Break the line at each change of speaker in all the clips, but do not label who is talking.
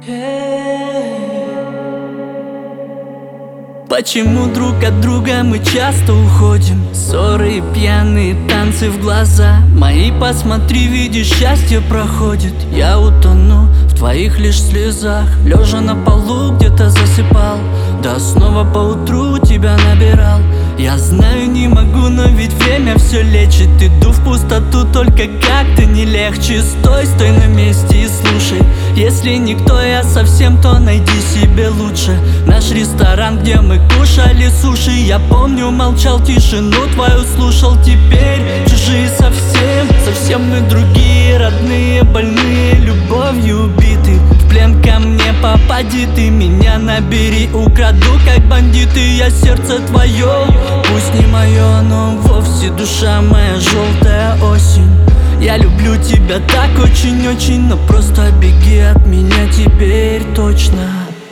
Почему друг от друга мы часто уходим? Ссоры и пьяные танцы в глаза мои, посмотри, видишь, счастье проходит. Я утону в твоих лишь слезах, лежа на полу где-то засыпал, да снова поутру тебя набирал. Я знаю, не могу, но ведь время все лечит. Иду в пустоту, только как-то не легче. Стой на месте и слушай. Если никто, я совсем, то найди себе лучше. Наш ресторан, где мы кушали суши. Я помню, молчал, тишину твою слушал. Теперь чужие совсем мы другие. Родные, больные, любовью убиты. В плен ко мне попади, ты меня набери. Украду, как бандиты, я сердце твое. Пусть не мое, но вовсе душа моя, желтая осень. Я люблю тебя так очень-очень, но просто беги от меня теперь точно.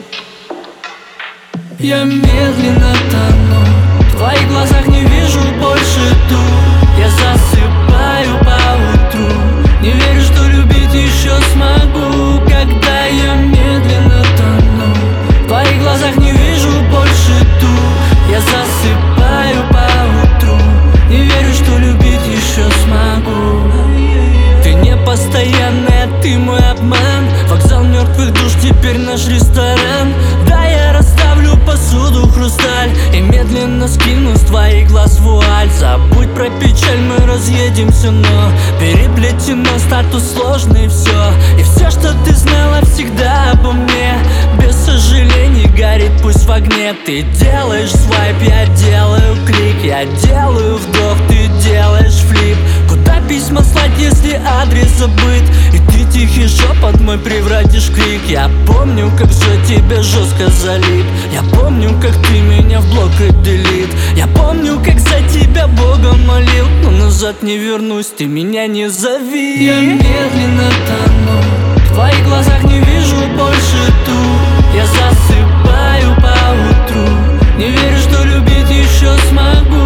Я медленно тону, в твоих глазах не вижу больше ту. Я засыпаю поутру, не верю, что любить еще смогу. Когда я медленно тону, в твоих глазах не вижу больше ту. Я засыпаю поутру, не верю, что любить еще смогу. Ты не постоянная, ты мой обман. Вокзал мертвых душ, теперь наш ресторан. Да, я расставлю посуду, хрусталь и медленно скину с твоих глаз вуаль. Забудь про печаль, мы разъедемся, но переплетено, статус сложный, все. И все, что ты знала всегда обо мне, без сожалений горит, пусть в огне. Ты делаешь свайп, я делаю клик. Я делаю вдох, ты делаешь флип. Куда письма слать, если адрес забыт? И ты тихий шепот мой превратишь в крик. Я помню, как за тебя жестко залип. Я помню, как ты меня в блок и делит. Я помню, как за тебя Бога молил. Но назад не вернусь, ты меня не зови. Я медленно тону, в твоих глазах не вижу больше ту. Я засыпаю поутру, не верю, что любить еще смогу.